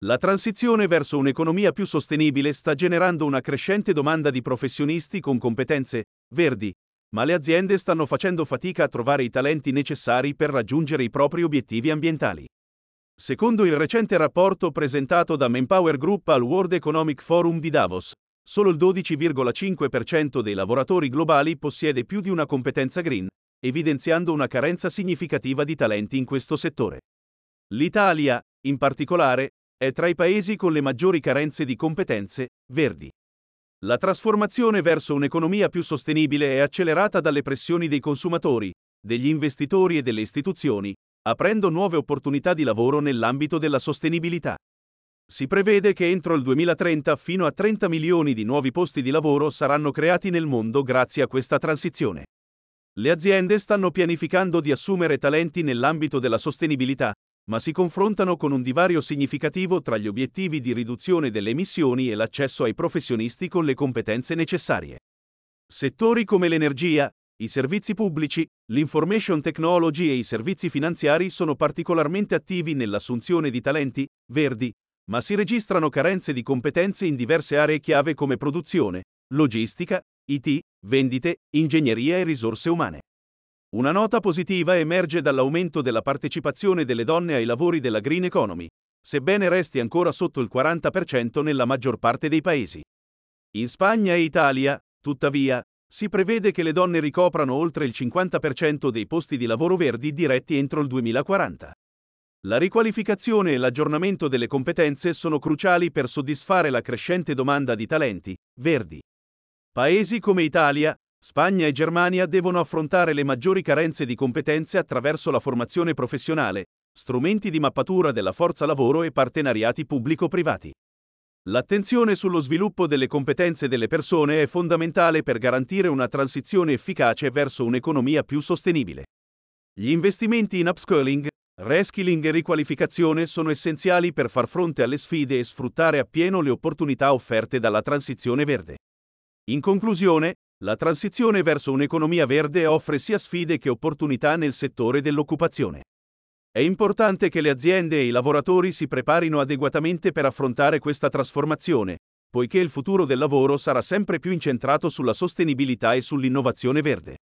La transizione verso un'economia più sostenibile sta generando una crescente domanda di professionisti con competenze verdi, ma le aziende stanno facendo fatica a trovare i talenti necessari per raggiungere i propri obiettivi ambientali. Secondo il recente rapporto presentato da Manpower Group al World Economic Forum di Davos, solo il 12,5% dei lavoratori globali possiede più di una competenza green, evidenziando una carenza significativa di talenti in questo settore. L'Italia, in particolare, è tra i paesi con le maggiori carenze di competenze verdi. La trasformazione verso un'economia più sostenibile è accelerata dalle pressioni dei consumatori, degli investitori e delle istituzioni, aprendo nuove opportunità di lavoro nell'ambito della sostenibilità. Si prevede che entro il 2030 fino a 30 milioni di nuovi posti di lavoro saranno creati nel mondo grazie a questa transizione. Le aziende stanno pianificando di assumere talenti nell'ambito della sostenibilità, ma si confrontano con un divario significativo tra gli obiettivi di riduzione delle emissioni e l'accesso ai professionisti con le competenze necessarie. Settori come l'energia, i servizi pubblici, l'information technology e i servizi finanziari sono particolarmente attivi nell'assunzione di talenti verdi, ma si registrano carenze di competenze in diverse aree chiave come produzione, logistica, IT, vendite, ingegneria e risorse umane. Una nota positiva emerge dall'aumento della partecipazione delle donne ai lavori della green economy, sebbene resti ancora sotto il 40% nella maggior parte dei paesi. In Spagna e Italia, tuttavia, si prevede che le donne ricoprano oltre il 50% dei posti di lavoro verdi diretti entro il 2040. La riqualificazione e l'aggiornamento delle competenze sono cruciali per soddisfare la crescente domanda di talenti verdi. Paesi come Italia, Spagna e Germania devono affrontare le maggiori carenze di competenze attraverso la formazione professionale, strumenti di mappatura della forza lavoro e partenariati pubblico-privati. L'attenzione sullo sviluppo delle competenze delle persone è fondamentale per garantire una transizione efficace verso un'economia più sostenibile. Gli investimenti in upskilling, reskilling e riqualificazione sono essenziali per far fronte alle sfide e sfruttare appieno le opportunità offerte dalla transizione verde. In conclusione, la transizione verso un'economia verde offre sia sfide che opportunità nel settore dell'occupazione. È importante che le aziende e i lavoratori si preparino adeguatamente per affrontare questa trasformazione, poiché il futuro del lavoro sarà sempre più incentrato sulla sostenibilità e sull'innovazione verde.